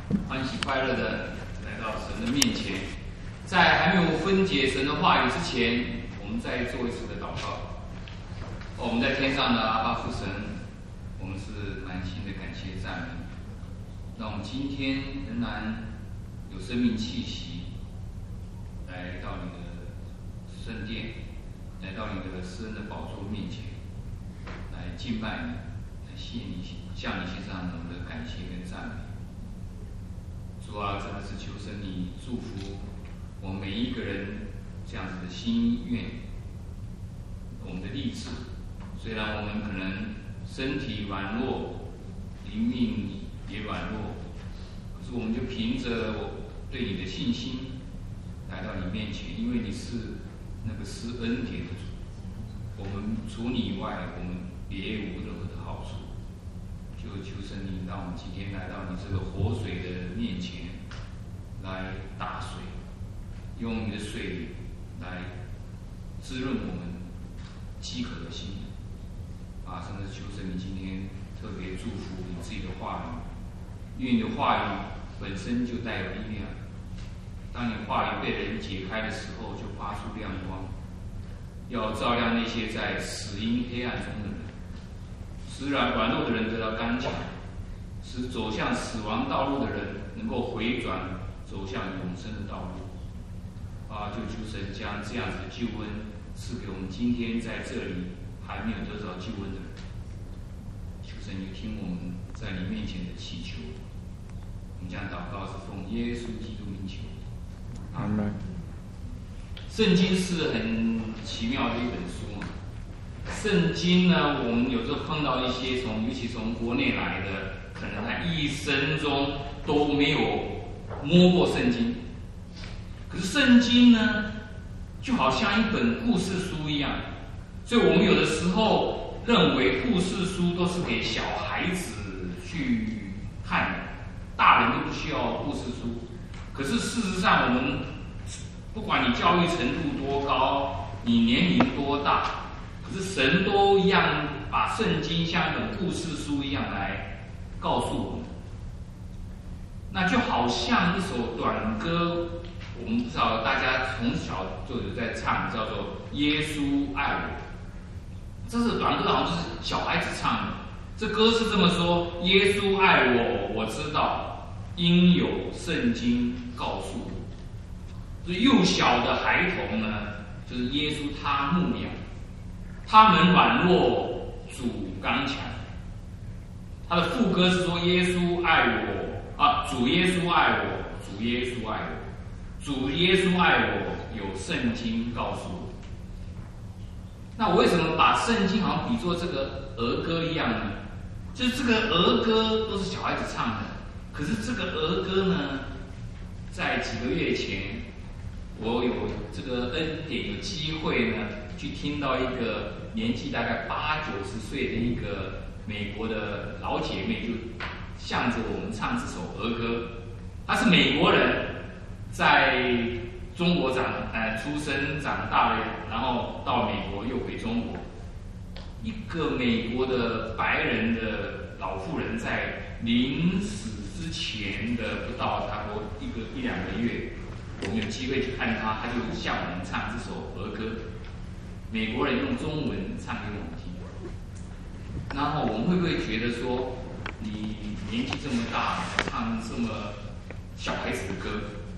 欢喜快乐的来到神的面前，在还没有分解神的话语之前，我们再做一次的祷告。我们在天上的阿爸父神，我们是满心的感谢赞美，让我们今天仍然有生命气息，来到你的圣殿，来到你的施恩的宝座面前，来敬拜你，来谢你，向你献上我们的感谢跟赞美。主啊，真的是求神你祝福我们每一个人这样子的心愿，我们的立志。虽然我们可能身体软弱，灵命也软弱，可是我们就凭着对你的信心来到你面前，因为你是那个施恩典的主。我们除你以外，我们别无任何的好处。就求神你让我们今天来到你这个活水的面前，来打水，用你的水来滋润我们饥渴的心。甚至求神你今天特别祝福你自己的话语，因为你的话语本身就带有力量。当你话语被人解开的时候，就发出亮光，要照亮那些在死荫黑暗中的人，使软弱的人得到刚强，使走向死亡道路的人能够回转，走向永生的道路。就求神将这样子的救恩赐给我们今天在这里还没有得着救恩的人。求神你听我们在你面前的祈求，我们将祷告是奉耶稣基督名求。 阿门。 圣经是很奇妙的一本书。圣经呢，我们有时候碰到一些尤其从国内来的，可能他一生中都没有摸过圣经。可是圣经呢，就好像一本故事书一样，所以我们有的时候认为故事书都是给小孩子去看的，大人都不需要故事书。可是事实上，我们不管你教育程度多高，你年龄多大，可是神都一样把圣经像一本故事书一样来告诉我们。那就好像一首短歌，我们不知道大家从小就有在唱，叫做《耶稣爱我》。这是短歌，好像就是小孩子唱的。这歌是这么说：耶稣爱我，我知道，因有圣经告诉我。所以幼小的孩童呢，就是耶稣他牧养，他们软弱，主刚强。他的副歌是说：耶稣爱我，主耶稣爱我，主耶稣爱我，主耶稣爱我，有圣经告诉我。那我为什么把圣经好像比作这个儿歌一样呢？就是这个儿歌都是小孩子唱的，可是这个儿歌呢，在几个月前，我有这个恩典，有机会呢，去听到一个年纪大概80-90岁的一个美国的老姐妹，就向着我们唱这首儿歌。她是美国人，在中国出生长大了，然后到美国又回中国。一个美国的白人的老妇人，在临死之前的不到差不多一两个月，我们有机会去看她，她就向我们唱这首儿歌。美国人用中文唱给我们听。然后我们会不会觉得说，你年纪这么大，唱这么小孩子的歌？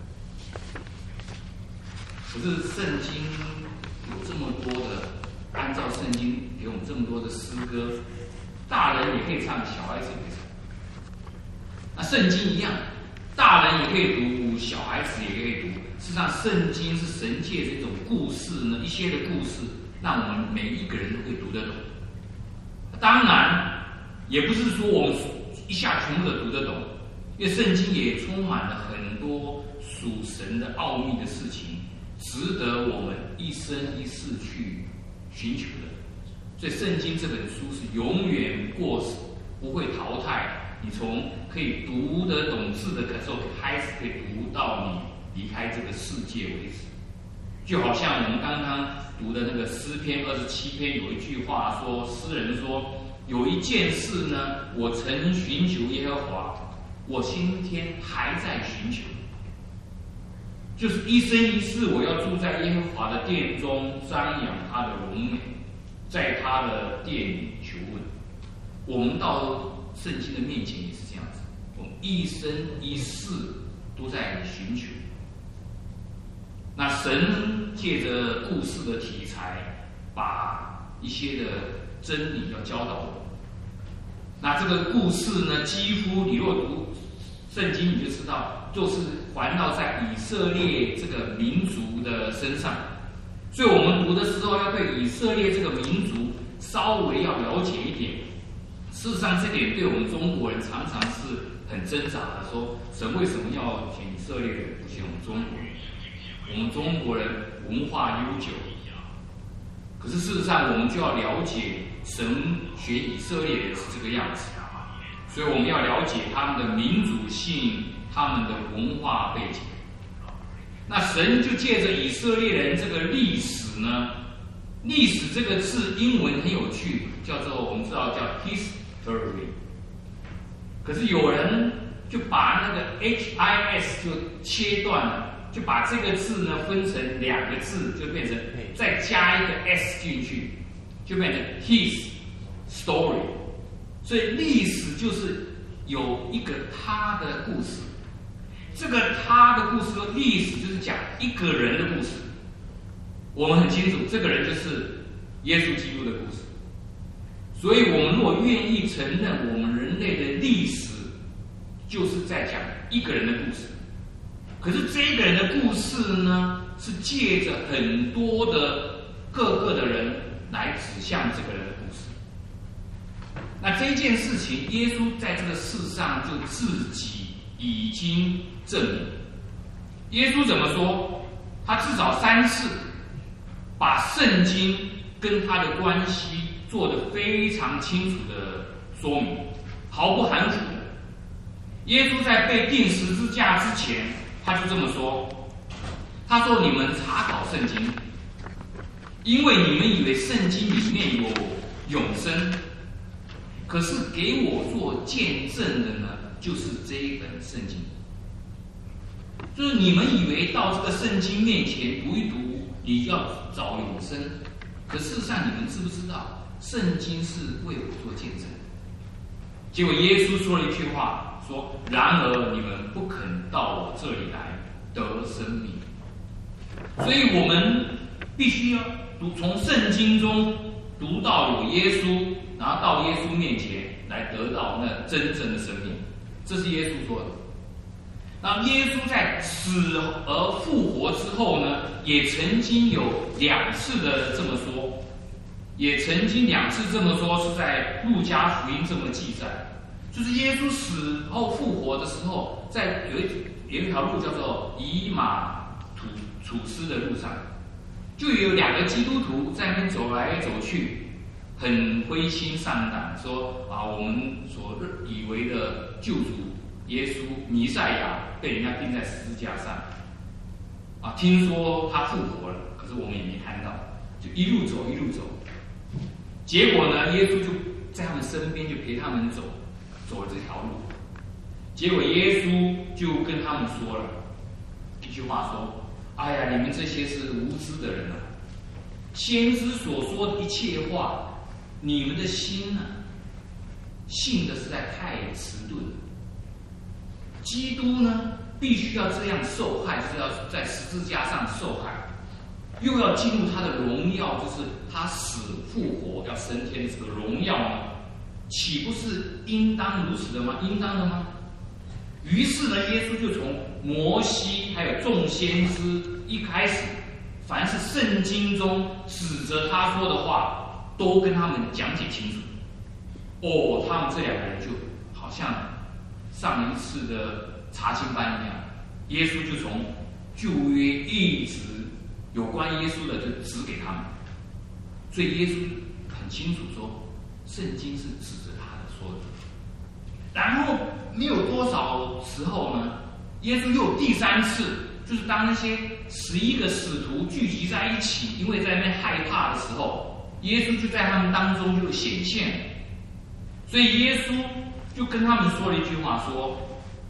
可是圣经有这么多的，按照圣经给我们这么多的诗歌，大人也可以唱，小孩子也可以唱。那圣经一样，大人也可以读，小孩子也可以读。事实上，圣经是神借这种故事呢，一些的故事，让我们每一个人都可以读得懂。当然，也不是说我们一下全部都读得懂，因为圣经也充满了很多属神的奥秘的事情，值得我们一生一世去寻求的。所以圣经这本书是永远过时，不会淘汰。你从可以读得懂字的时候开始，可以读到你离开这个世界为止。就好像我们刚刚读的那个诗篇27篇有一句话说，诗人说，有一件事呢，我曾寻求耶和华， 我今天还在寻求，就是一生一世我要住在耶和华的殿中，瞻仰他的荣美，在他的殿里求问。我们到圣经的面前也是这样子，我们一生一世都在寻求。那神借着故事的题材，把一些的真理要教导我们。那这个故事呢，几乎你若读圣经，你就知道，就是环绕在以色列这个民族的身上。所以我们读的时候，要对以色列这个民族稍微要了解一点。事实上，这点对我们中国人常常是很挣扎的，说神为什么要选以色列人，不选我们中国人？我们中国人文化悠久，可是事实上，我们就要了解神选以色列人是这个样子，所以我们要了解他们的民族性、他们的文化背景。那神就借着以色列人这个历史呢，历史这个字英文很有趣，叫做我们知道叫 history， 可是有人就把那个 HIS 就切断了，就把这个字呢分成2个字，就变成再加一个 s 进去，就变成 his story。所以历史就是有一个他的故事，这个他的故事，历史就是讲一个人的故事。我们很清楚，这个人就是耶稣基督的故事。所以我们如果愿意承认我们人类的历史就是在讲一个人的故事，可是这个人的故事呢，是借着很多的各个的人来指向这个人的故事。那这件事情，耶稣在这个世上就自己已经证明。耶稣怎么说？他至少3次把圣经跟他的关系做得非常清楚的说明，毫不含糊的。耶稣在被钉十字架之前，他就这么说，他说：你们查考圣经，因为你们以为圣经里面有永生，可是给我做见证的呢，就是这一本圣经。就是你们以为到这个圣经面前读一读，你要找永生，可事实上你们知不知道，圣经是为我做见证？结果耶稣说了一句话，说：然而你们不肯到我这里来得生命。所以我们必须要从圣经中读到有耶稣，然后到耶稣面前来得到那真正的生命。这是耶稣说的。那耶稣在死而复活之后呢，也曾经有2次的这么说，也曾经2次这么说，是在路加福音这么记载。就是耶稣死后复活的时候，在有一条路叫做以马土斯的路上，就有2个基督徒在那边走来走去，很灰心丧胆，说啊，我们所以为的救主耶稣弥赛亚被人家钉在十字架上，啊，听说他复活了，可是我们也没看到，就一路走。结果呢，耶稣就在他们身边，就陪他们走了这条路。结果耶稣就跟他们说了一句话，说：哎呀，你们这些是无知的人啊！先知所说的一切话，你们的心啊，信的实在太迟钝了。基督呢，必须要这样受害，就是要在十字架上受害，又要进入他的荣耀，就是他死复活要升天的这个荣耀呢，岂不是应当如此的吗？应当的吗？于是呢，耶稣就从摩西还有众先知一开始，凡是圣经中指着他说的话，都跟他们讲解清楚。哦，他们这2个人就好像上一次的查经班一样，耶稣就从旧约一直有关耶稣的就指给他们，所以耶稣很清楚说，圣经是指着他的说的。然后没有多少时候呢，耶稣又有第3次，就是当那些11个使徒聚集在一起，因为在那边害怕的时候，耶稣就在他们当中就显现。所以耶稣就跟他们说了一句话，说：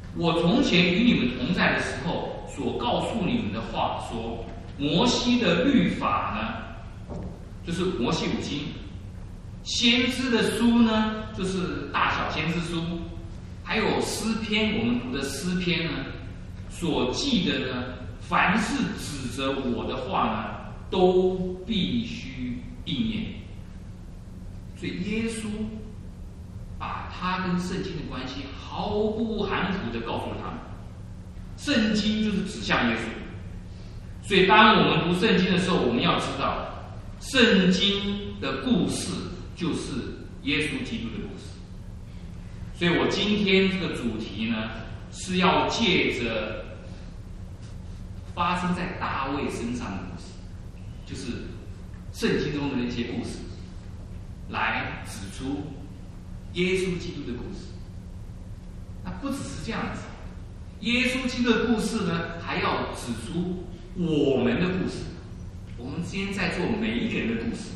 我从前与你们同在的时候所告诉你们的话说，摩西的律法呢，就是摩西五经；先知的书呢，就是大小先知书；还有诗篇，我们读的诗篇呢，所记的呢，凡是指着我的话呢，都必须应验。所以耶稣把他跟圣经的关系毫不含糊地告诉他们，圣经就是指向耶稣。所以当我们读圣经的时候，我们要知道，圣经的故事就是耶稣基督的故事。所以我今天这个主题呢，是要借着发生在大卫身上的故事，就是圣经中的那些故事，来指出耶稣基督的故事。那不只是这样子，耶稣基督的故事呢，还要指出我们的故事，我们今天在座每一个人的故事。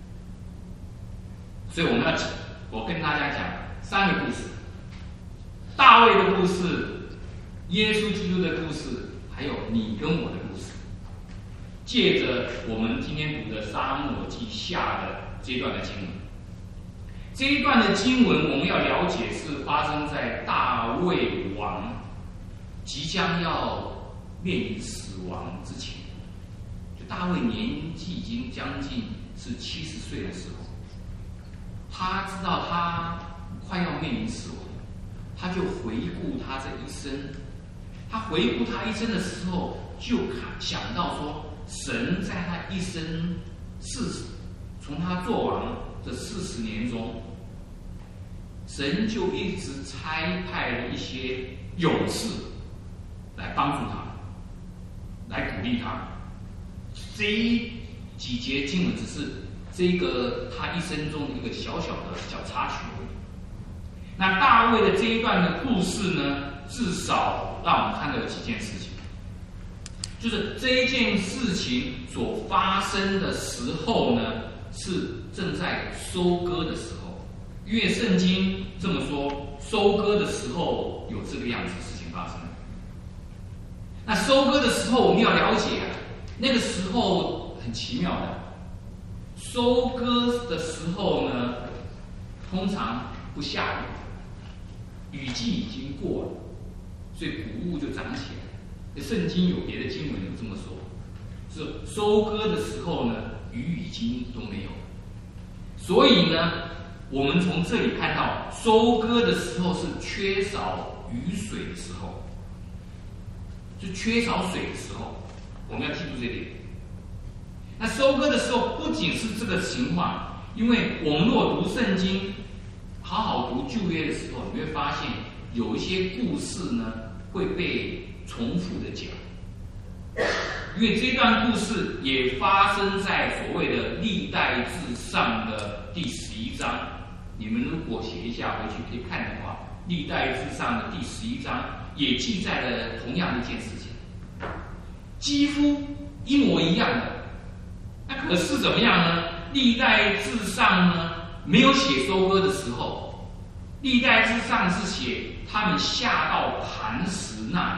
所以我跟大家讲三个故事：大卫的故事、耶稣基督的故事，还有你跟我的故事。借着我们今天读的撒母耳记下的这一段的经文，这一段的经文我们要了解是发生在大卫王即将要面临死亡之前。就大卫年纪已经将近是70岁的时候，他知道他快要面临死亡，他就回顾他这一生。他回顾他一生的时候，就想到说，神在他一生从他做王这40年中，神就一直差派了一些勇士来帮助他，来鼓励他。这几节经文只是这个他一生中的一个小插曲而已。那大卫的这一段的故事呢，至少让我们看到有几件事情，就是这一件事情所发生的时候呢，是正在收割的时候。因为圣经这么说，收割的时候有这个样子的事情发生。那收割的时候，我们要了解那个时候很奇妙的，收割的时候呢，通常不下雨，雨季已经过了，所以谷物就长起来。圣经有别的经文有这么说，是收割的时候呢，雨已经都没有了。所以呢，我们从这里看到，收割的时候是缺少雨水的时候，就缺少水的时候，我们要记住这点。那收割的时候不仅是这个情况，因为我们若读圣经，好好读旧约的时候，你会发现有一些故事呢会被重复的讲，因为这段故事也发生在所谓的历代志上的第11章。你们如果写一下回去可以看的话，历代志上的第11章也记载了同样的一件事情，几乎一模一样的。那可是怎么样呢？历代志上呢没有写收割的时候，历代志上是写他们下到磐石那里。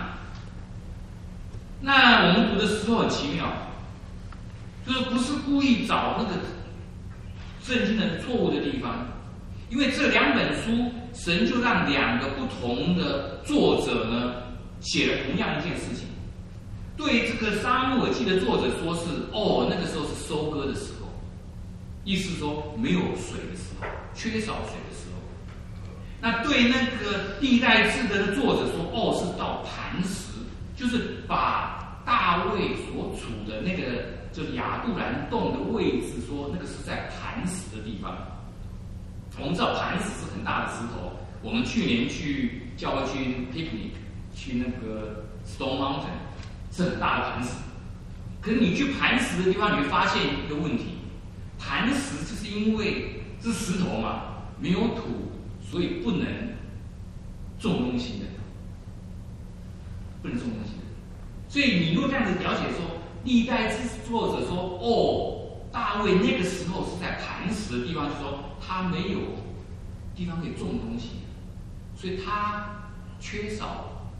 那我们读的时候很奇妙，就是不是故意找那个圣经的错误的地方，因为这两本书，神就让两个不同的作者呢写了同样一件事情。对这个撒母耳记的作者说是那个时候是收割的时候，意思说没有水的时候，缺少水的时候。那对那个历代志的作者说是到磐石，就是把大卫所处的那个就是亚杜兰洞的位置，说那个是在磐石的地方。我们知道磐石是很大的石头，我们去年去教会去 picnic 去那个 Stone Mountain 是很大的磐石。可是你去磐石的地方，你会发现一个问题，磐石就是因为是石头嘛，没有土，所以不能种东西的，不能种东西的。所以你若这样子了解说，历代志作者说大卫那个时候是在磐石的地方，就说他没有地方可以种东西，所以他缺少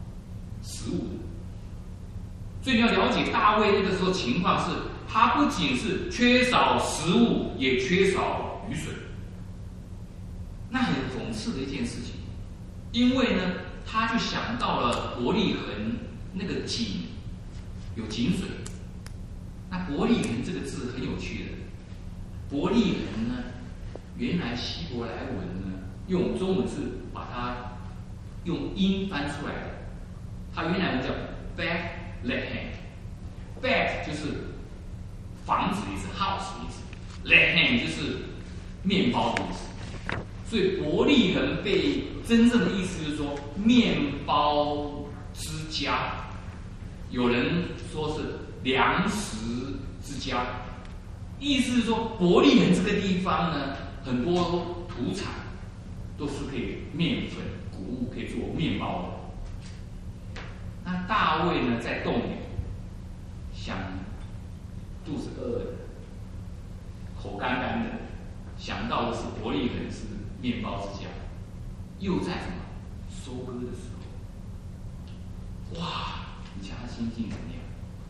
食物的。所以你要了解大卫那个时候情况是，他不仅是缺少食物，也缺少雨水。那很讽刺的一件事情，因为呢，他就想到了伯利恒那个井有井水。那伯利恒这个字很有趣的，伯利恒呢，原来希伯来文呢，用中文是把它用音翻出来的，它原来文叫 Bethlehem，Bet 就是房子的意思 ，house 的意思 ，Lehem 就是面包的意思。所以伯利恒被真正的意思就是说面包之家，有人说是粮食之家，意思是说伯利恒这个地方呢，很多土产都是可以面粉、谷物可以做面包的。那大卫呢，在洞里想肚子饿的，口干干的，想到的是伯利恒是面包之家，又在什么收割的时候，哇！你想他心境怎么样？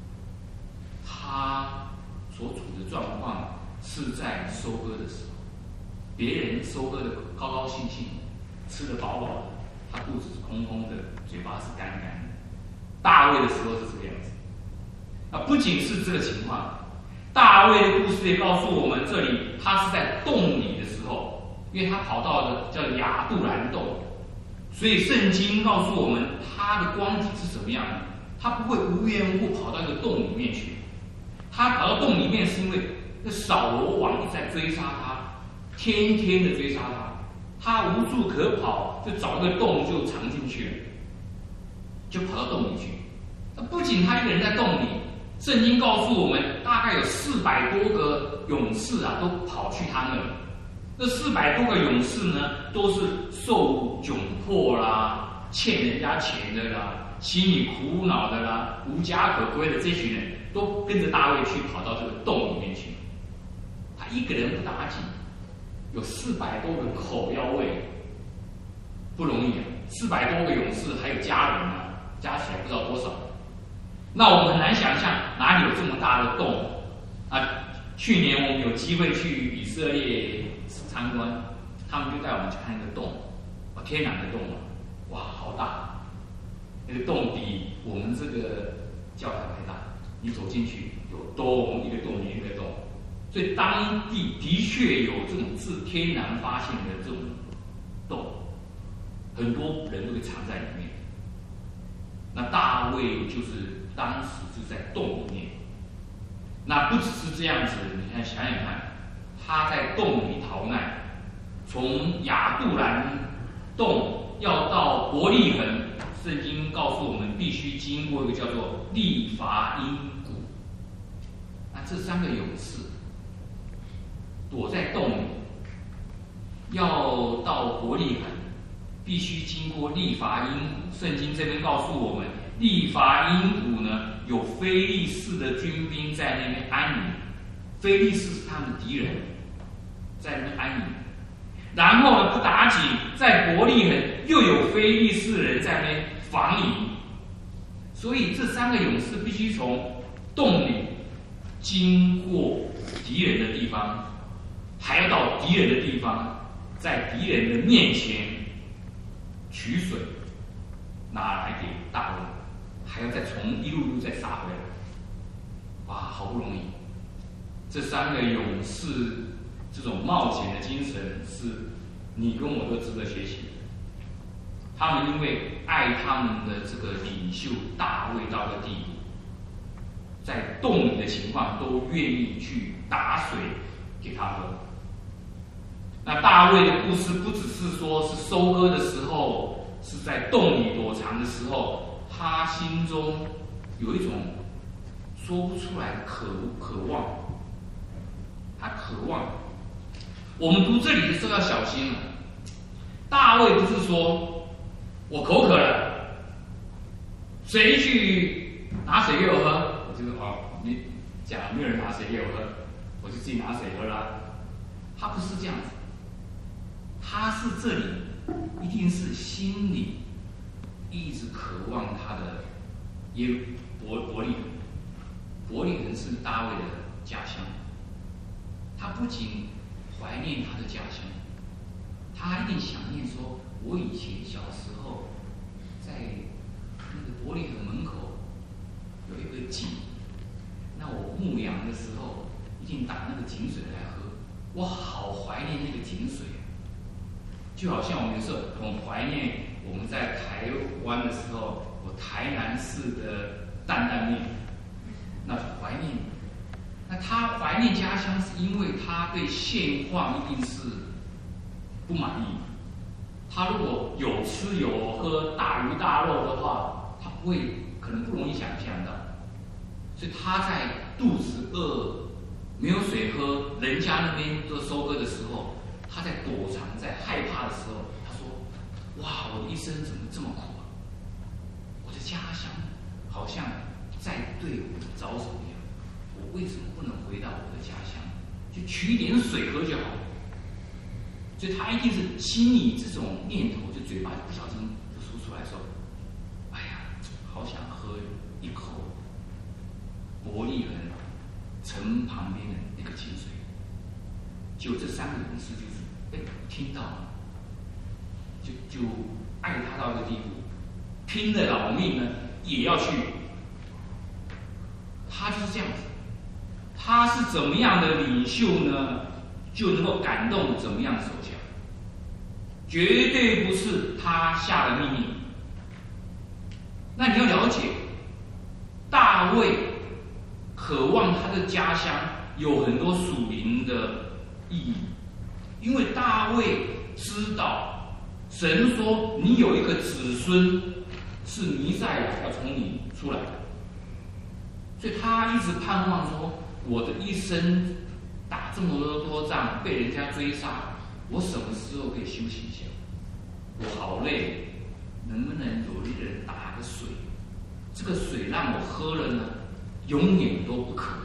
他所处的状况是在收割的时候，别人收割的高高兴兴，吃得饱饱的，他肚子是空空的，嘴巴是干干的。大卫的时候是这个样子。不仅是这个情况，大卫的故事也告诉我们，这里他是在洞里的时候，因为他跑到了叫亚杜兰洞，所以圣经告诉我们他的光景是什么样的。他不会无缘无故跑到一个洞里面去，他跑到洞里面是因为那扫罗王一直在追杀他，天天的追杀他，他无处可跑，就找一个洞就藏进去了，就跑到洞里去。不仅他一个人在洞里，圣经告诉我们，大概有400多个勇士啊，都跑去他那里。这400多个勇士呢，都是受窘迫啦，欠人家钱的啦，心里苦恼的啦，无家可归的这群人，都跟着大卫去跑到这个洞里面去。他一个人不打紧，有400多个口要喂，不容易啊！400多个勇士还有家人啊，加起来不知道多少。那我们很难想象哪里有这么大的洞啊！去年我们有机会去以色列参观，他们就带我们去看那个洞，天然的洞啊，哇，好大！那个洞比我们这个教堂还大，你走进去有洞，一个洞连一个洞，所以当地的确有这种自天然发现的这种洞，很多人都会藏在里面。那大卫就是当时是在洞里面，那不只是这样子，你看想想看，他在洞里逃难，从亚杜兰洞要到伯利恒，圣经告诉我们必须经过一个叫做利伐因谷。那这3个勇士躲在洞里，要到伯利恒，必须经过利伐因谷。圣经这边告诉我们，利伐因谷呢，有非利士的军兵在那边安营，非利士是他们的敌人，在那边安营。然后呢，不打紧，在伯利恒又有非利士人在那边防营，所以这3个勇士必须从洞里经过敌人的地方，还要到敌人的地方，在敌人的面前取水拿来给大卫，还要再从一路路再杀回来。哇，好不容易！这3个勇士这种冒险的精神，是你跟我都值得学习的。他们因为爱他们的这个领袖大卫到的地步，在洞里的情况都愿意去打水给他喝。那大卫的故事不只是说是收割的时候，是在洞里躲藏的时候，他心中有一种说不出来的渴望，他渴望。我们读这里的时候要小心了。大卫不是说我口渴了，谁去拿水给我喝？我就是你讲没有人拿水给我喝，我就自己拿水喝啦。他不是这样子，他是这里一定是心里一直渴望他的伯利恒。伯利恒是大卫的家乡，他不仅怀念他的家乡，他还一定想念说，我以前小时候在那个伯利恒门口有一个井，那我牧羊的时候一定打那个井水来喝，我好怀念那个井水。就好像我们有时候很怀念我们在台湾的时候，我台南市的担担面，那怀念。那他怀念家乡，是因为他对现况一定是不满意。他如果有吃有喝，大鱼大肉的话，他可能不容易想象到。所以他在肚子饿、没有水喝，人家那边都收割的时候，他在躲藏、在害怕的时候，他说：“哇，我的一生怎么这么苦啊？我的家乡好像在对我招手一样，我为什么不能回到我的家乡，就取一点水喝就好？”所以他一定是心里这种念头，就嘴巴不小心就说出来说：“哎呀，好想喝一口伯利恒城旁边的那个井水。”就这三个勇士就是听到了，就爱他到这个地步，拼了老命呢也要去。他就是这样子，他是怎么样的领袖呢，就能够感动怎么样的手下，绝对不是他下的命令。那你要了解，大卫渴望他的家乡有很多属灵的意义，因为大卫知道神说你有一个子孙是弥赛亚要从你出来的，所以他一直盼望说，我的一生打这么多仗，被人家追杀，我什么时候可以休息一下？我好累，能不能有一个人打个水？这个水让我喝了呢，永远都不渴。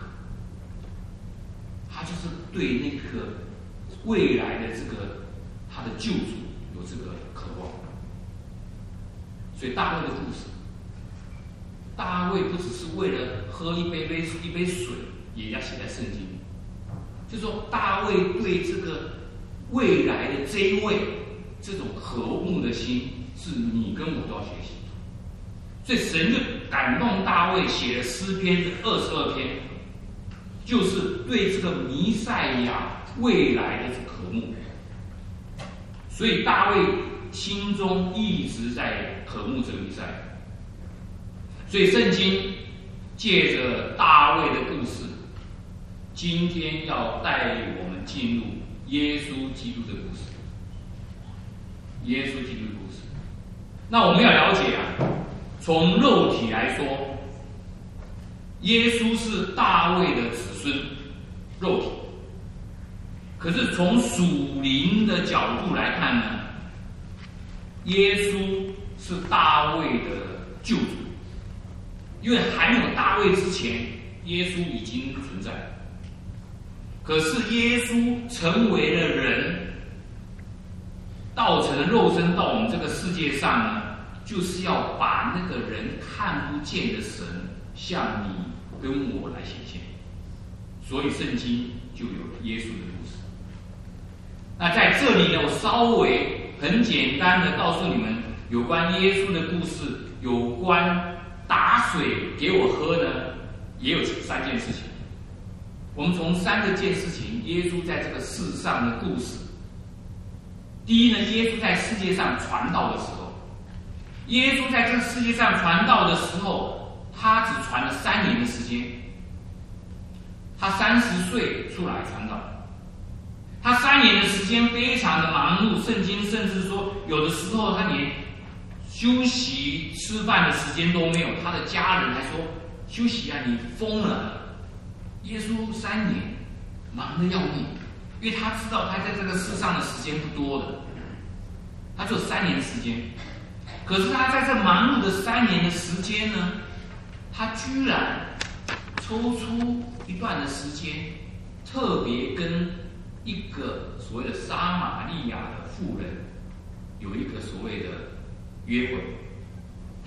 他就是对那个未来的这个他的救主有这个渴望。所以大卫的故事，大卫不只是为了喝一杯水，也要写在圣经里。就是说，大卫对这个未来的这一位这种渴慕的心，是你跟我都要学习。所以神就感动大卫写了诗篇22篇，就是对这个弥赛亚未来的渴慕。所以大卫心中一直在渴慕这个弥赛亚。所以圣经借着大卫的故事，今天要带我们进入耶稣基督的故事。耶稣基督的故事，那我们要了解啊，从肉体来说，耶稣是大卫的子孙，肉体。可是从属灵的角度来看呢，耶稣是大卫的救主，因为还没有大卫之前，耶稣已经存在。可是耶稣成为了人，道成了肉身到我们这个世界上呢，就是要把那个人看不见的神向你跟我来显现。所以圣经就有了耶稣的故事。那在这里呢，我稍微很简单的告诉你们有关耶稣的故事，有关打水给我喝呢，也有3件事情。我们从3件事情，耶稣在这个世上的故事。第一呢，耶稣在世界上传道的时候，耶稣在这个世界上传道的时候，他只传了3年的时间。他30岁出来传道，他3年的时间非常的忙碌，圣经甚至说，有的时候他连休息吃饭的时间都没有。他的家人还说：“休息啊，你疯了！”耶稣3年忙得要命，因为他知道他在这个世上的时间不多的，他只有3年的时间。可是他在这忙碌的3年的时间呢，他居然抽出一段的时间，特别跟一个所谓的撒玛利亚的妇人有一个所谓的约会。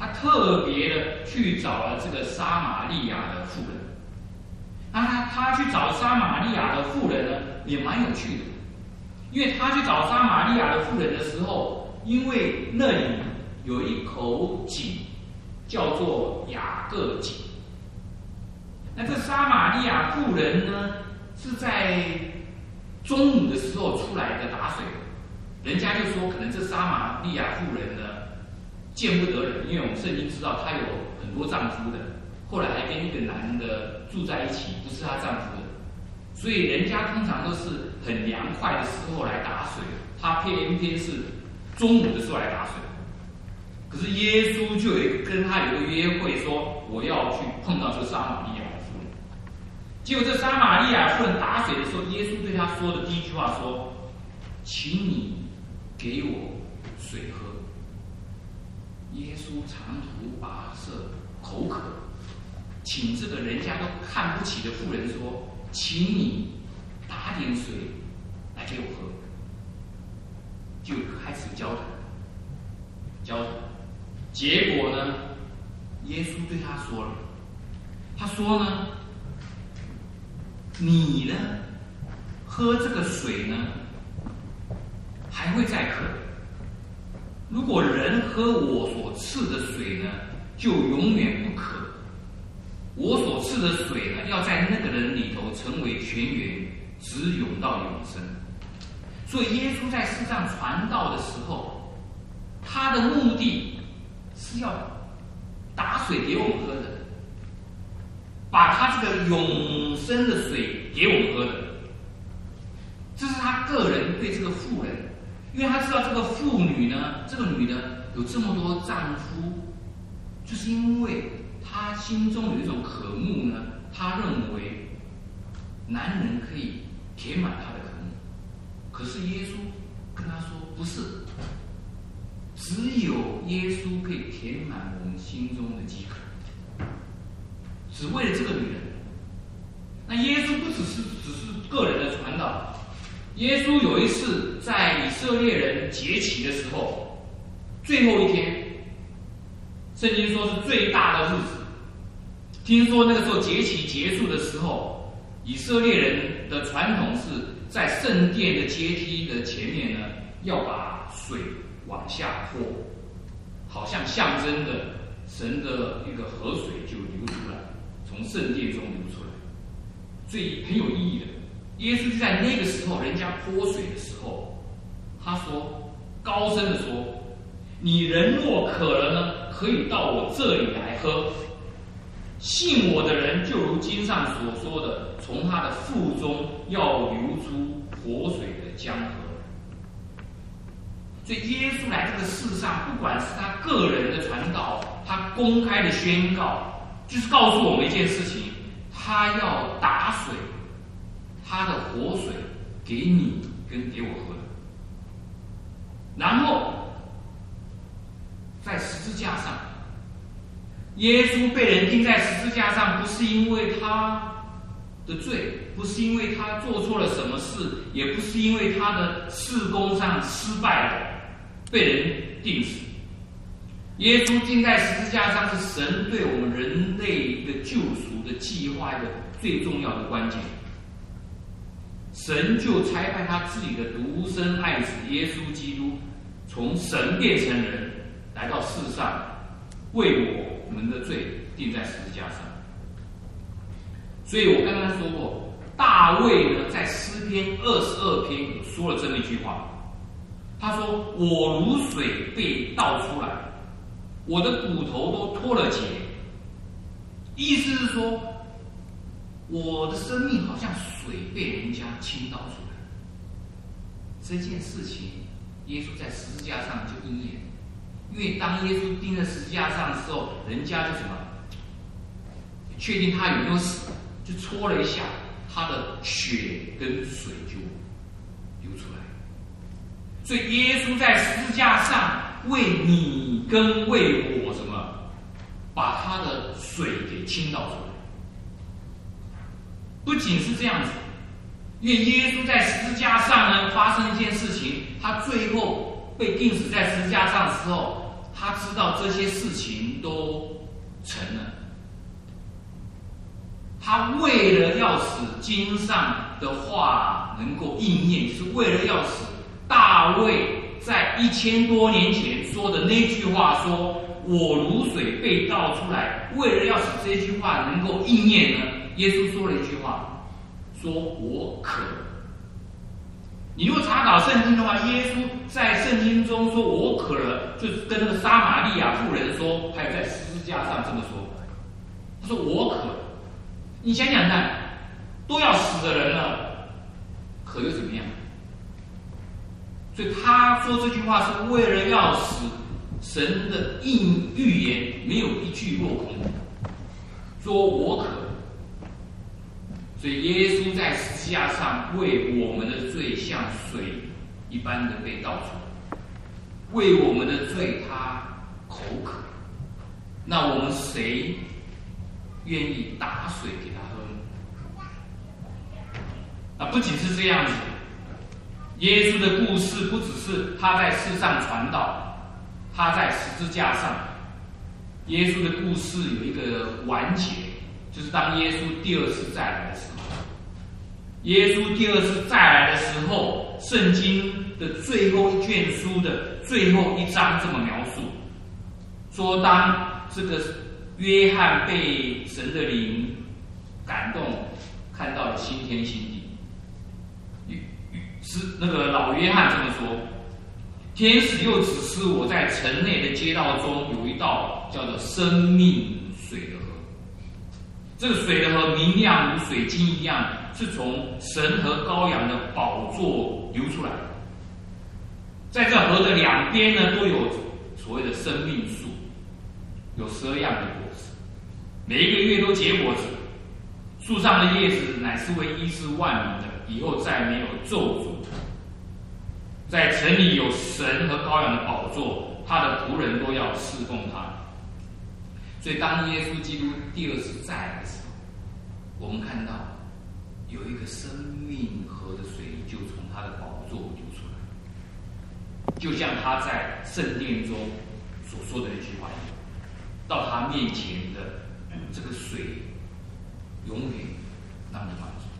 他特别的去找了这个撒玛利亚的妇人。那他去找撒玛利亚的妇人呢，也蛮有趣的，因为他去找撒玛利亚的妇人的时候，因为那里有一口井，叫做雅各井。那这撒玛利亚妇人呢，是在中午的时候出来的打水，人家就说可能这撒玛利亚妇人呢见不得人，因为我们圣经知道她有很多丈夫的，后来还跟一个男的住在一起，不是她丈夫的，所以人家通常都是很凉快的时候来打水，她偏偏是中午的时候来打水。可是耶稣就跟他有一个约会，说我要去碰到这个撒玛利亚的妇人。结果这撒玛利亚妇人打水的时候，耶稣对他说的第一句话说：“请你给我水喝。”耶稣长途跋涉，口渴，请这个人家都看不起的妇人说：“请你打点水来给我喝。”就开始交谈。结果呢，耶稣对他说了，他说呢，你呢，喝这个水呢，还会再渴。如果人喝我所赐的水呢，就永远不渴。我所赐的水呢，要在那个人里头成为泉源，直涌到永生。所以耶稣在世上传道的时候，他的目的是要打水给我们喝的，把他这个永生的水给我们喝的。这是他个人对这个妇人，因为他知道这个妇女呢，这个女的有这么多丈夫，就是因为他心中有一种渴慕呢，他认为男人可以填满他的渴慕。可是耶稣跟他说，不是，只有耶稣可以填满我们心中的饥渴，只为了这个女人。那耶稣不只是个人的传道，耶稣有一次在以色列人节期的时候，最后一天，圣经说是最大的日子。听说那个时候节期结束的时候，以色列人的传统是在圣殿的阶梯的前面呢，要把水往下泼，好像象征的神的一个河水就流出来，从圣殿中流出来，所以很有意义的。耶稣就在那个时候，人家泼水的时候，他说，高声的说：“你人若渴了呢，可以到我这里来喝。信我的人，就如经上所说的，从他的腹中要流出活水的江河。”所以耶稣来这个世上，不管是他个人的传道，他公开的宣告，就是告诉我们一件事情：他要打水，他的活水给你跟给我喝。然后在十字架上，耶稣被人钉在十字架上，不是因为他的罪，不是因为他做错了什么事，也不是因为他的事工上失败了被人钉死。耶稣钉在十字架上，是神对我们人类一个救赎的计划一个最重要的关键。神就差派他自己的独生爱子耶稣基督，从神变成人，来到世上，为我们的罪钉在十字架上。所以我刚刚说过，大卫呢在诗篇22篇有说了这么一句话，他说：“我如水被倒出来，我的骨头都脱了节。”意思是说，我的生命好像水被人家倾倒出来。这件事情，耶稣在十字架上就应验。因为当耶稣钉在十字架上的时候，人家就什么，确定他有没有死，就搓了一下，他的血跟水就流出来。所以耶稣在十字架上为你跟为我什么，把他的水给倾倒出来。不仅是这样子，因为耶稣在十字架上呢发生一件事情，他最后被钉死在十字架上的时候， 他知道这些事情都成了。他为了要使经上的话能够应验，就是为了要使大卫在1000多年前说的那句话说我如水被倒出来，为了要使这句话能够应验呢，耶稣说了一句话，说我渴。你如果查考圣经的话，耶稣在圣经中说我渴了，就是跟那个撒玛利亚妇人说，还有在十字架上这么说，他说我渴。你想想看，都要死的人了，渴又怎么样？所以他说这句话是为了要使神的预言没有一句落空，说我渴。所以耶稣在十字架上为我们的罪像水一般的被倒出来，为我们的罪他口渴。那我们谁愿意打水给他喝呢？那不仅是这样子，耶稣的故事不只是他在世上传道，他在十字架上，耶稣的故事有一个完结，就是当耶稣第二次再来的时候。耶稣第二次再来的时候，圣经的最后一卷书的最后一章这么描述，说当这个约翰被神的灵感动，看到了新天新地，是那个老约翰这么说，天使又指示我在城内的街道中有一道叫做生命水的河，这个水的河明亮如水晶一样，是从神和羔羊的宝座流出来的。在这河的两边呢，都有所谓的生命树，有12样的果子，每一个月都结果子，树上的叶子乃是为医治万民的，以后再没有咒诅。在城里有神和羔羊的宝座，他的仆人都要侍奉他。所以当耶稣基督第二次再来的时候，我们看到有一个生命河的水就从他的宝座流出来，就像他在圣殿中所说的那句话一样，到他面前的这个水永远让你满足。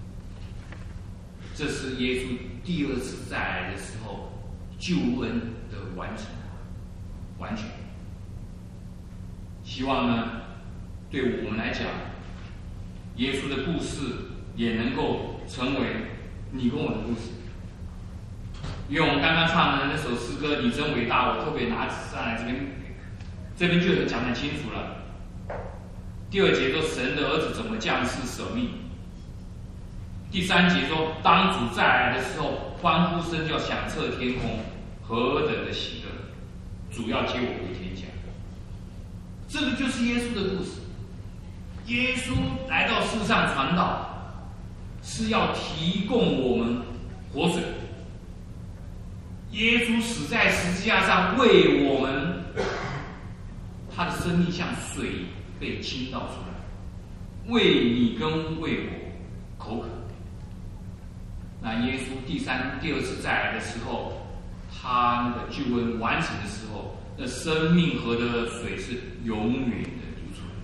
这是耶稣第二次再来的时候救恩的完成完全。希望呢，对我们来讲，耶稣的故事也能够成为你跟我的故事。因为我们刚刚唱的那首诗歌《你真伟大》，我特别拿上来这边就讲得清楚了。第2节说神的儿子怎么降世舍命，第3节说当主再来的时候，欢呼声要响彻天空，何等的喜乐！主要接我回天家。这个就是耶稣的故事。耶稣来到世上传道，是要提供我们活水。耶稣死在十字架上，为我们，他的生命像水被倾倒出来，为你跟为我口渴。那耶稣第二次再来的时候，他那个救恩完成的时候，那生命河的水是永远的流出来。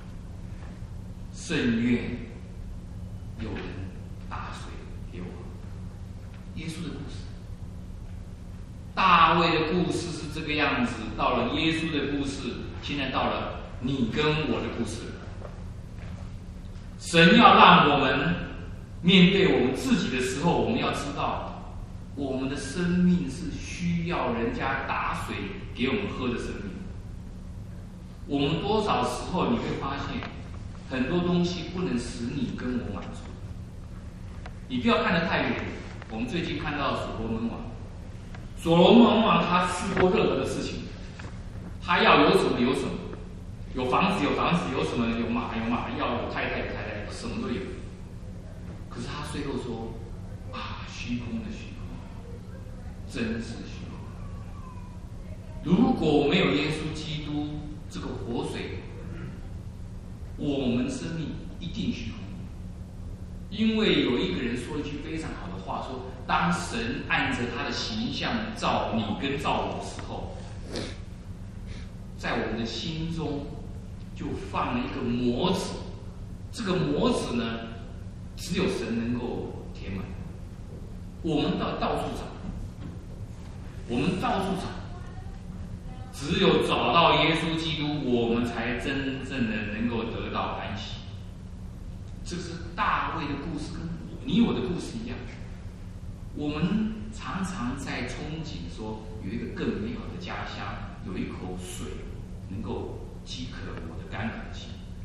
甚愿有人打水给我。耶稣的故事，大卫的故事是这个样子，到了耶稣的故事，现在到了你跟我的故事。神要让我们面对我们自己的时候，我们要知道，我们的生命是需要人家打水给我们喝的生命。我们多少时候你会发现，很多东西不能使你跟我满足。你不要看得太远。我们最近看到所罗门王，所罗门王他试过任何的事情，他要有什么有什么，有房子有房子，有什么有马有马，要有太太有太太，什么都有。可是他最后说：“啊，虚空的虚空，真是虚空。如果没有耶稣基督这个活水，我们生命一定虚空。因为有一个人说一句非常好的话，说：当神按着他的形象造你跟造我的时候， 的心中就放了一个模子，这个模子呢，只有神能够填满。我们到处找，我们到处找，只有找到耶稣基督，我们才真正的能够得到安息。这是大卫的故事，跟你我的故事一样。我们常常在憧憬说，有一个更美好的家乡，有一口水能够饥渴我的干渴心。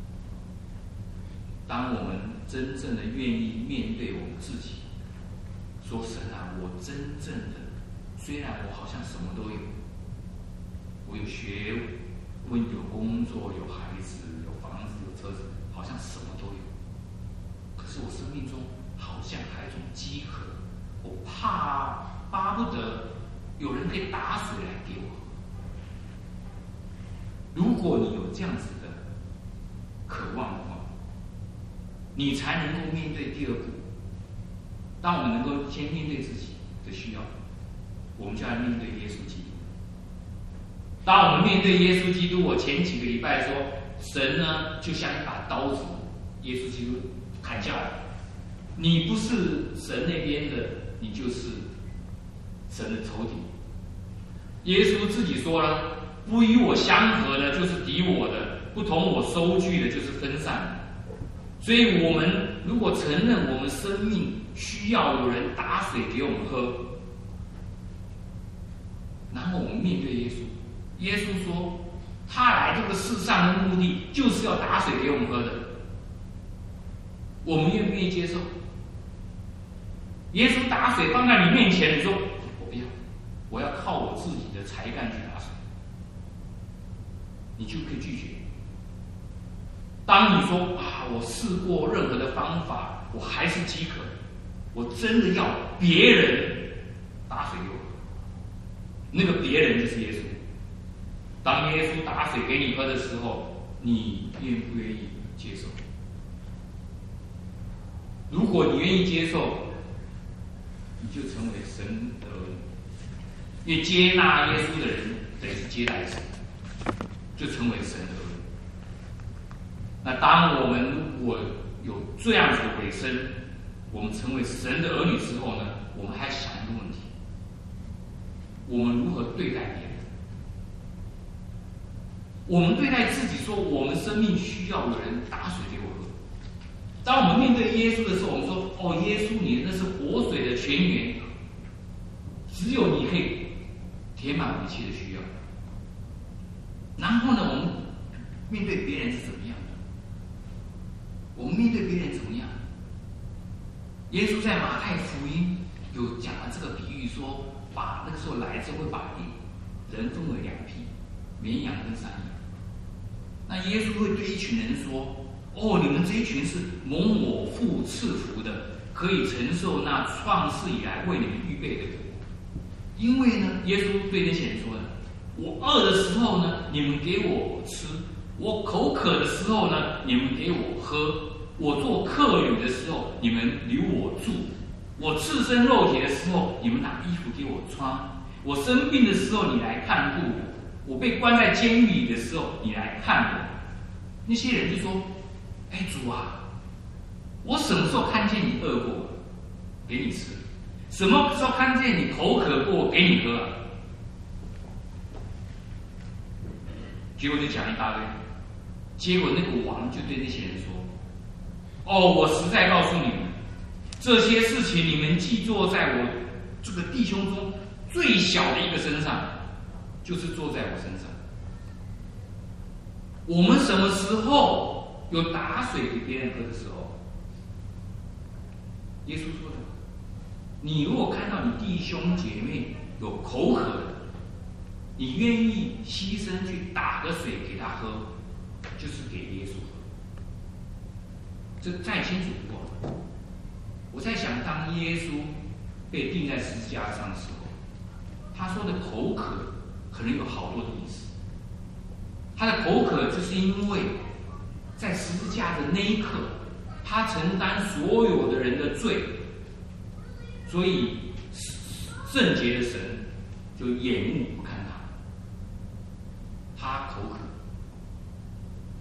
当我们真正的愿意面对我们自己，说神啊，我真正的，虽然我好像什么都有，我有学问，有工作，有孩子，有房子，有车子，好像什么都有，可是我生命中好像还有一种饥渴，我巴不得有人可以打水来给我。如果你有这样子的渴望的话，你才能够面对第二步。当我们能够先面对自己的需要，我们就来面对耶稣基督。当我们面对耶稣基督，我前几个礼拜说，神呢就像一把刀子，耶稣基督砍下来。你不是神那边的，你就是神的仇敌。耶稣自己说了，不与我相合的，就是敌我的；不同我收据的，就是分散的。所以，我们如果承认我们生命需要有人打水给我们喝，然后我们面对耶稣，耶稣说，他来这个世上的目的就是要打水给我们喝的。我们愿不愿意接受？耶稣打水放在你面前，你说我不要，我要靠我自己的才干去打水，你就可以拒绝。当你说我试过任何的方法，我还是饥渴，我真的要别人打水给我，那个别人就是耶稣。当耶稣打水给你喝的时候，你愿不愿意接受？如果你愿意接受，你就成为神的儿女。因为接纳耶稣的人，等于是接待神，就成为神的儿女。那当我们如果有这样子的尾声，我们成为神的儿女之后呢，我们还想一个问题：我们如何对待别人？我们对待自己说，我们生命需要有人打水给我喝。当我们面对耶稣的时候，我们说：“哦，耶稣，你那是活水的泉源，只有你可以填满我一切的需要。”然后呢，我们面对别人是怎么样的？我们面对别人怎么样？耶稣在马太福音有讲了这个比喻，说把那个时候来之后会把人分为两批，绵羊跟山羊。那耶稣会对一群人说：“哦，你们这一群是蒙我父赐福的，可以承受那创世以来为你们预备的国。因为呢，耶稣对那些人说呢，我饿的时候呢，你们给我吃；我口渴的时候呢，你们给我喝；我做客旅的时候，你们留我住；我赤身露体的时候，你们拿衣服给我穿；我生病的时候，你来看顾我。”我被关在监狱里的时候，你来看我。那些人就说：“哎，主啊，我什么时候看见你饿过，给你吃？什么时候看见你口渴过，给你喝啊？”结果就讲一大堆。结果那个王就对那些人说：“哦，我实在告诉你们，这些事情你们既做在我这个弟兄中最小的一个身上，就是做在我身上。”我们什么时候有打水给别人喝的时候？耶稣说的：“你如果看到你弟兄姐妹有口渴的，你愿意牺牲去打个水给他喝，就是给耶稣喝。”这再清楚不过。我在想，当耶稣被钉在十字架上的时候，他说的口渴可能有好多的意思。他的口渴就是因为在十字架的那一刻，他承担所有的人的罪，所以圣洁的神就眼目不看他。他口渴，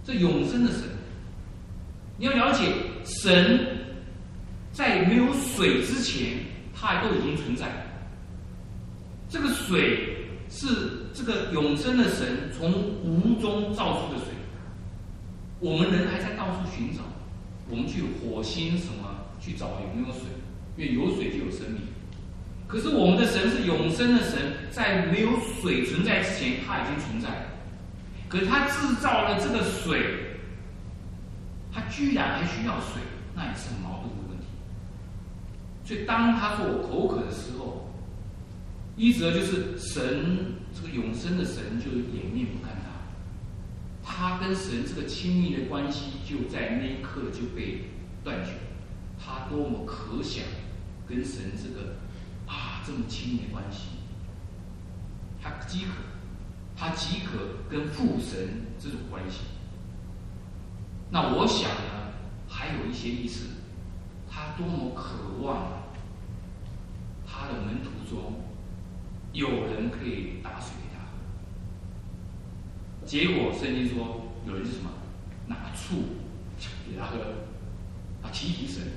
这永生的神。你要了解，神在没有水之前，它都已经存在。这个水是这个永生的神从无中造出的水。我们人还在到处寻找，我们去火星什么去找有没有水，因为有水就有生命。可是我们的神是永生的神，在没有水存在之前，它已经存在了。可是他制造了这个水。他居然还需要水，那也是很矛盾的问题。所以当他说我口渴的时候，一则就是神这个永生的神就掩面不看他，他跟神这个亲密的关系就在那一刻就被断绝。他多么可想跟神这个这么亲密的关系，他饥渴跟父神这种关系。那我想呢，还有一些意思，他多么渴望他的门徒中有人可以打水给他喝。结果圣经说，有人是什么？拿醋给他喝，提神。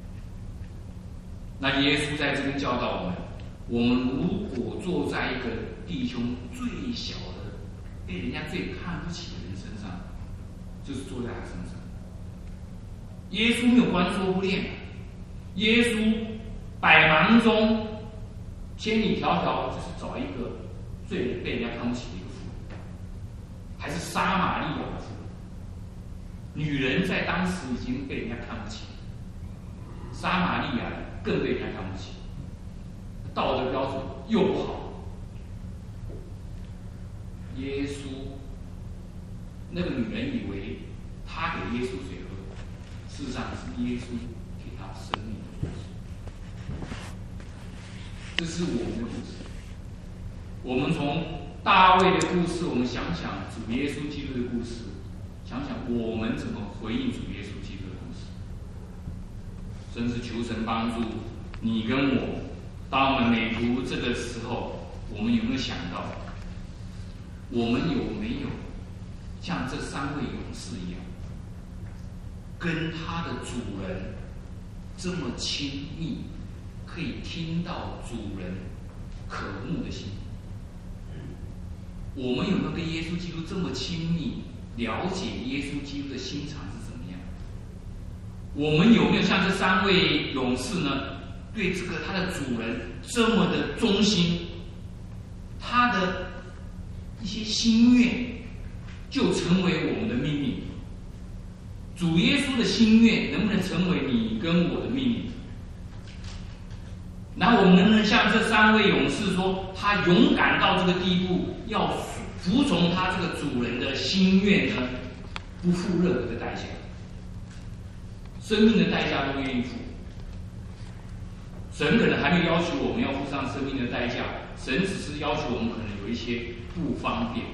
那耶稣在这边教导我们如果坐在一个弟兄最小的、被人家最看不起的人身上，就是坐在他身上。耶稣没有关说不练，耶稣百忙中千里迢迢就是找一个最被人家看不起的一个妇人，还是撒玛利亚的妇人。女人在当时已经被人家看不起，撒玛利亚更被人家看不起，道德标准又不好。耶稣那个女人以为他给耶稣水喝，事实上是耶稣给他生命的故事。这是我们的故事。我们从大卫的故事，我们想想主耶稣基督的故事，想想我们怎么回应主耶稣基督的故事。真是求神帮助你跟我，当我们每读这个时候，我们有没有想到，我们有没有像这三位勇士一样，跟他的主人这么亲密，可以听到主人渴慕的心？我们有没有跟耶稣基督这么亲密，了解耶稣基督的心肠是怎么样？我们有没有像这三位勇士呢，对这个他的主人这么的忠心？他的一些心愿就成为我们的命令。主耶稣的心愿能不能成为你跟我的命令？然后我们能不能像这三位勇士说，他勇敢到这个地步，要服从他这个主人的心愿呢？不付任何的代价，生命的代价都愿意付。神可能还没有要求我们要付上生命的代价，神只是要求我们可能有一些不方便，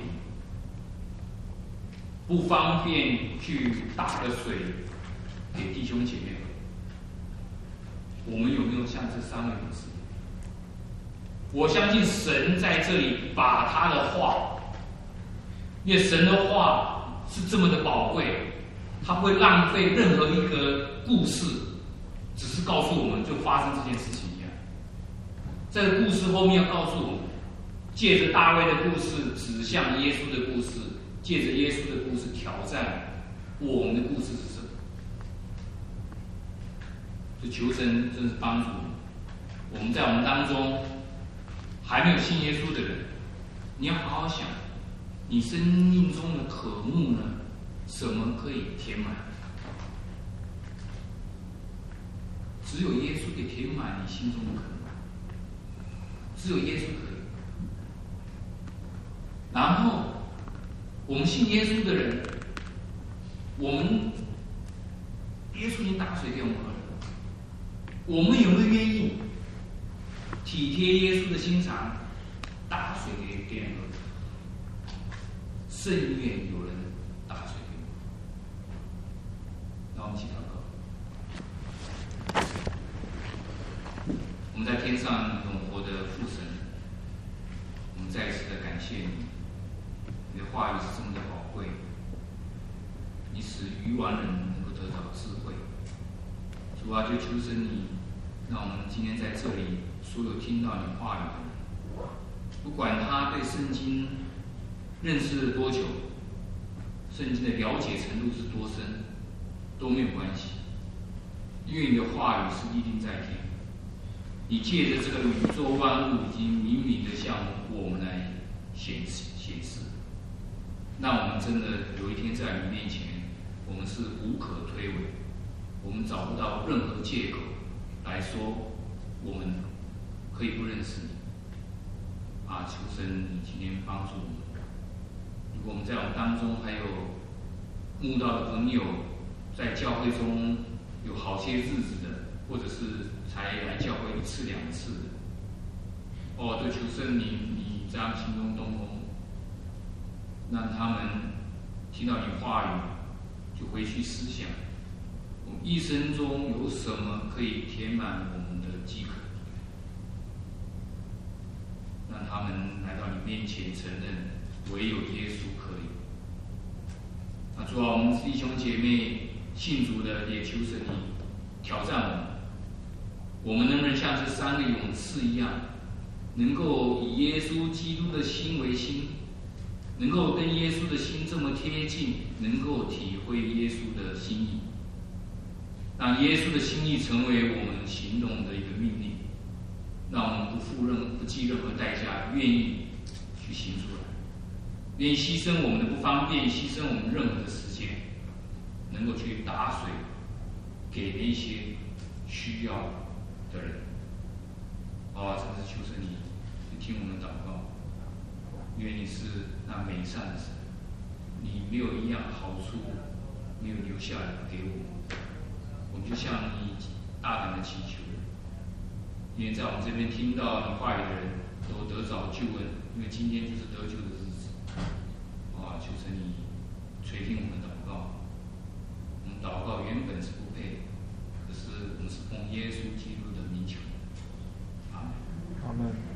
不方便去打个水给弟兄姐妹喝。我们有没有像这三位勇士？我相信神在这里把他的话，因为神的话是这么的宝贵，他不会浪费任何一个故事，只是告诉我们就发生这件事情一样。这个故事后面要告诉我们，借着大卫的故事指向耶稣的故事，借着耶稣的故事挑战我们的故事是什么。就求神真是帮助我们在我们当中还没有信耶稣的人，你要好好想，你生命中的渴慕呢，什么可以填满？只有耶稣可以填满你心中的渴慕，只有耶稣可以。然后我们信耶稣的人，我们耶稣已经打水给我们喝了，我们有没有愿意体贴耶稣的心肠，打水给别人喝？甚愿有人打水给我。让我们一起祷告。我们在天上永活的父神，我们再一次的感谢你，你的话语是这么的宝贵， 愚顽人能够得到智慧。主啊，就求神你，让我们今天在这里所有听到你话语的人，不管他对圣经认识多久，圣经的了解程度是多深，都没有关系，因为你的话语是立定在天。你借着这个宇宙万物，已经明明的向我们来显示，让我们真的有一天在你面前，我们是无可推诿，我们找不到任何借口来说我们可以不认识你。啊，求神你今天帮助我们。如果我们在我们当中还有慕道的朋友，在教会中有好些日子的，或者是才来教会1次2次的，都求圣灵你这样心中动工，让他们听到你话语，就回去思想，我们一生中有什么可以填满我们的饥渴，让他们来到你面前承认，唯有耶稣可以。主啊，我们弟兄姐妹信主的，也求神你挑战我们能不能像这3个勇士一样，能够以耶稣基督的心为心，能够跟耶稣的心这么贴近，能够体会耶稣的心意，让耶稣的心意成为我们行动的一个命令，让我们不计任何代价，愿意去行出来，愿意牺牲我们的不方便，牺牲我们任何的时间，能够去打水给那些需要的人。真是求神你听我们祷告，因为你是那美善的神，你没有一样好处没有留下来给我们，我们就向你大胆的祈求，因为在我们这边听到你话语的人都得着救恩，因为今天就是得救的日子。求神你垂听我们的祷告，我们祷告原本是不配，可是我们是奉耶稣基督的名求。阿门。 阿门。